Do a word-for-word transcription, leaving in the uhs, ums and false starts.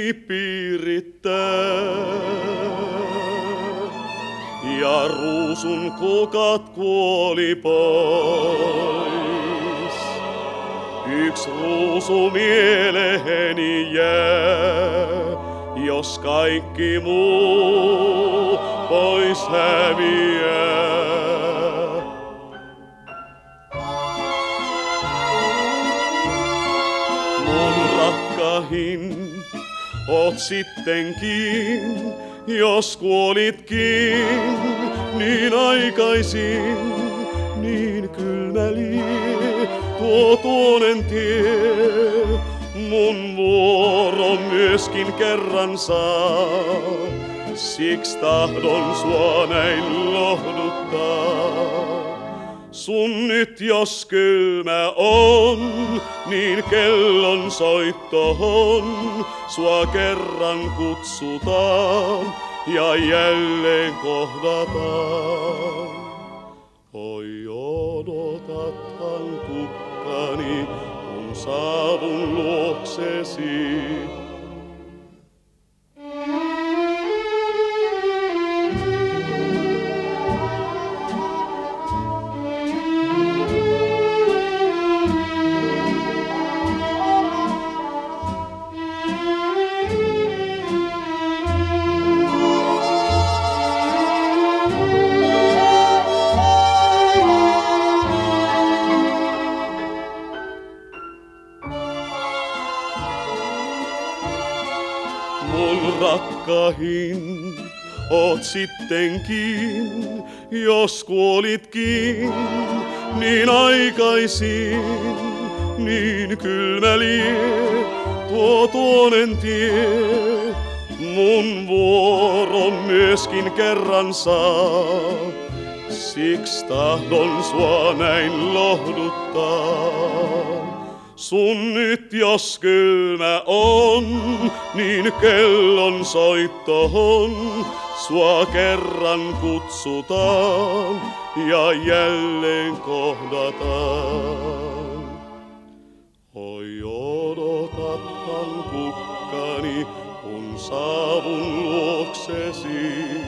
kaikki piirittää. Ja ruusun kukat kuoli pois. Yks ruusu mieleheni jää, jos kaikki muu pois häviää. Mun rakkahin, oot sittenkin, jos kuolitkin niin aikaisin, niin kylmäli tuo tuonen tie. Mun vuoro myöskin kerran saa, siksi tahdon sua näin lohduttaa. Sun nyt jos kylmä on, niin kellon soittohon sua kerran kutsutaan ja jälleen kohdataan. Oi odotathan kukkani, kun saavun luoksesi. Mun rakkahin, oot sittenkin, jos kuolitkin niin aikaisin, niin kylmäli tuo tuonen tie. Mun vuoro myöskin kerran saa, siksi tahdon sua näin lohduttaa. Sun nyt jos kylmä on, niin kellon soittohon sua kerran kutsutaan ja jälleen kohdataan. Oi odotathan kukkani, kun saavun luoksesi.